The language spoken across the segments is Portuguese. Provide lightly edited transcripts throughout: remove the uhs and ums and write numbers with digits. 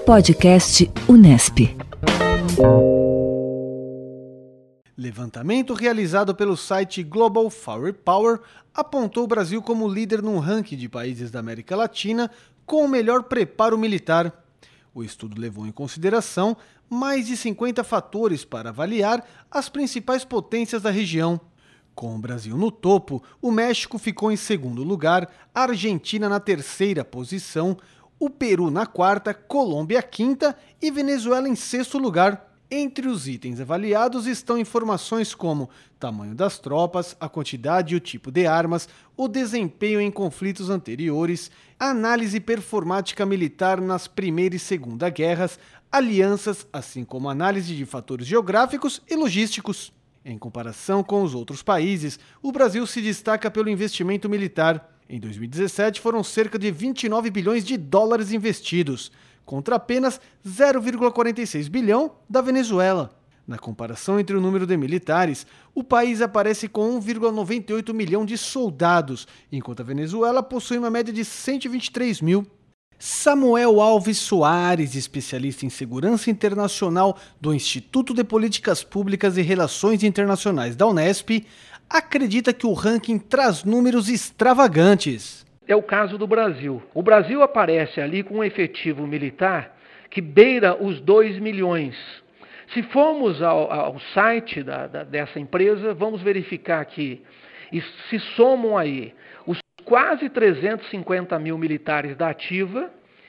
Podcast Unesp. Levantamento realizado pelo site Global Firepower apontou o Brasil como líder num ranking de países da América Latina com o melhor preparo militar. O estudo levou em consideração mais de 50 fatores para avaliar as principais potências da região. Com o Brasil no topo, o México ficou em segundo lugar, a Argentina na terceira posição, o Peru na quarta, Colômbia quinta e Venezuela em sexto lugar. Entre os itens avaliados estão informações como tamanho das tropas, a quantidade e o tipo de armas, o desempenho em conflitos anteriores, análise performática militar nas Primeira e Segunda Guerras, alianças, assim como análise de fatores geográficos e logísticos. Em comparação com os outros países, o Brasil se destaca pelo investimento militar. Em 2017 foram cerca de 29 bilhões de dólares investidos, contra apenas 0,46 bilhão da Venezuela. Na comparação entre o número de militares, o país aparece com 1,98 milhão de soldados, enquanto a Venezuela possui uma média de 123 mil. Samuel Alves Soares, especialista em segurança internacional do Instituto de Políticas Públicas e Relações Internacionais da Unesp, acredita que o ranking traz números extravagantes. É o caso do Brasil. O Brasil aparece ali com um efetivo militar que beira os 2 milhões. Se formos ao site dessa empresa, vamos verificar que se somam aí os quase 350 mil militares da ativa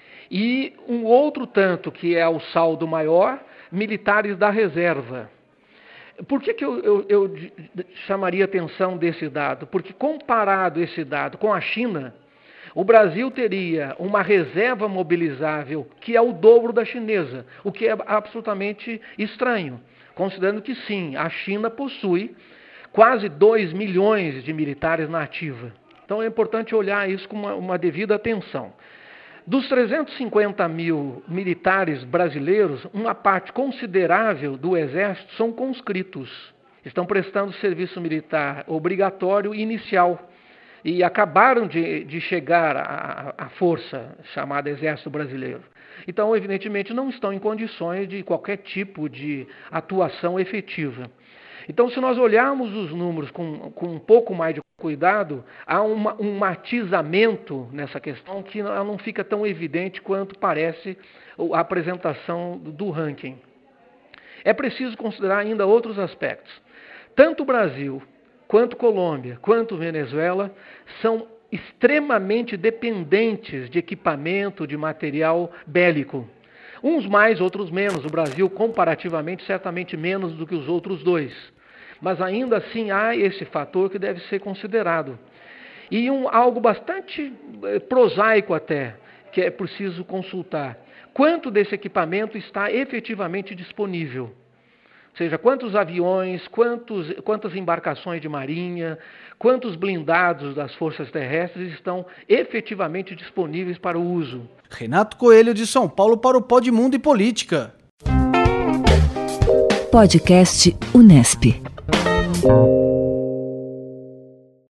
e um outro tanto, que é o saldo maior, militares da reserva. Por que eu chamaria atenção desse dado? Porque comparado esse dado com a China, o Brasil teria uma reserva mobilizável que é o dobro da chinesa, o que é absolutamente estranho, considerando que sim, a China possui quase 2 milhões de militares na ativa. Então é importante olhar isso com uma devida atenção. Dos 350 mil militares brasileiros, uma parte considerável do Exército são conscritos. Estão prestando serviço militar obrigatório inicial e acabaram de chegar à força chamada Exército Brasileiro. Então, evidentemente, não estão em condições de qualquer tipo de atuação efetiva. Então, se nós olharmos os números com um pouco mais de cuidado, há um matizamento nessa questão que não fica tão evidente quanto parece a apresentação do ranking. É preciso considerar ainda outros aspectos. Tanto o Brasil, quanto Colômbia, quanto Venezuela são extremamente dependentes de equipamento, de material bélico. Uns mais, outros menos. O Brasil, comparativamente, certamente menos do que os outros dois. Mas ainda assim há esse fator que deve ser considerado. E algo bastante prosaico até, que é preciso consultar. Quanto desse equipamento está efetivamente disponível? Ou seja, quantos aviões, quantas embarcações de marinha, quantos blindados das forças terrestres estão efetivamente disponíveis para o uso? Renato Coelho, de São Paulo, para o Pod Mundo e Política. Podcast Unesp.